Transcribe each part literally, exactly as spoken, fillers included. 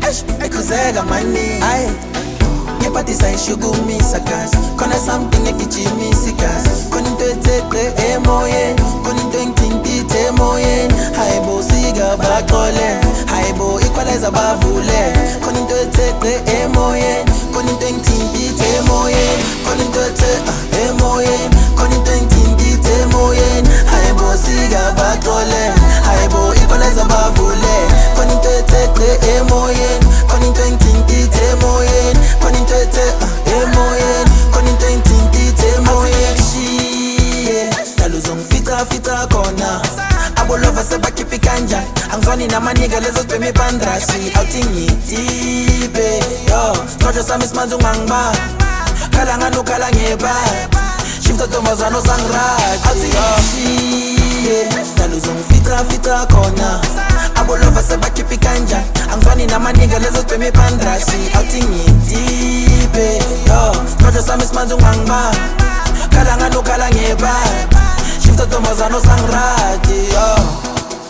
Eish, ekuzega mani Ay Ngepatisa ishugumisa gas Kona something ekichimisi gas Kona into etete emoyen Kona into enkintite emoyen Haibo siga bakole Haibo equalize bavule Kona into etete emoyen Kona into enkintite emoyen Kona into etete emoyen Kona into enkintite emoyen Haibo siga bakole Haibo equalize bavule Kona into etete emoyen Kona into enkintite emoyen Kona into etete emoyen Kona into enkintite emoyen Shiye Taluzong fita fita kona Abo lova seba kipi kanja Angzwani na maniga lezo speme pandrashi Outingi tibe Yo Kojo samis manzung mangba Kalanganu kalangeba Shifta tomazano sangrat Outingi Taluzong fita fita kona Abo lova seba kipi kanja Angzwani na maniga lezo speme pandrashi Outingi tibe Yo Kojo samis manzung mangba Kalanganu kalangeba Shifta tomazano sangrati yo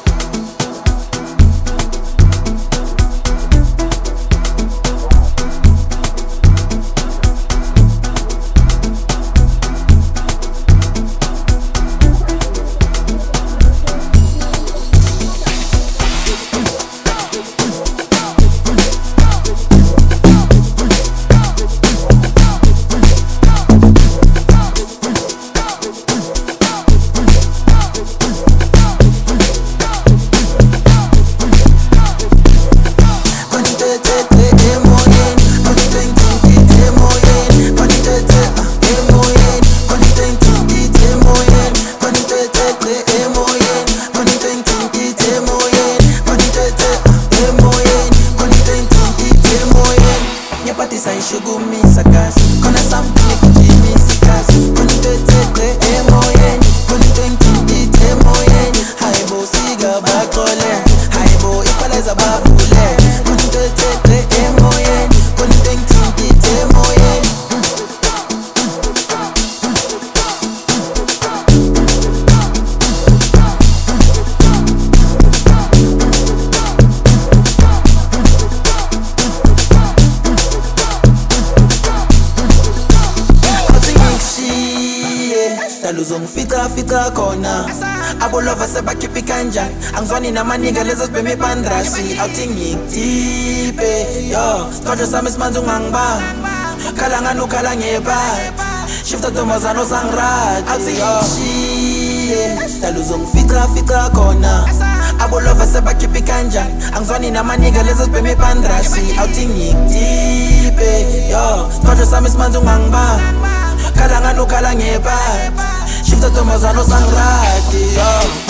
Shugumisa gas Kona something ekijimisi gas Kona into etete emoyen Kona into enkintite emoyen Haibo siga bakole Haibo equalize bavule Kona into etete emoyen Kona into enkintite emoyen Taluzong fita fita kona Abo lova seba kipi kanja Angzwani na maniga lezo speme pandrashi Outingi tipe Yo Kojo samis manzung mangba Kalanganu kalangeba Shifta tomazano sangrat Outingi Taluzong fita fita kona Abo lova seba kipi kanja Angzwani na maniga lezo speme pandrashi Outingi tipe Yo Kojo samis manzung mangba Kalanganu kalangeba Shifta tomazano sangrati yo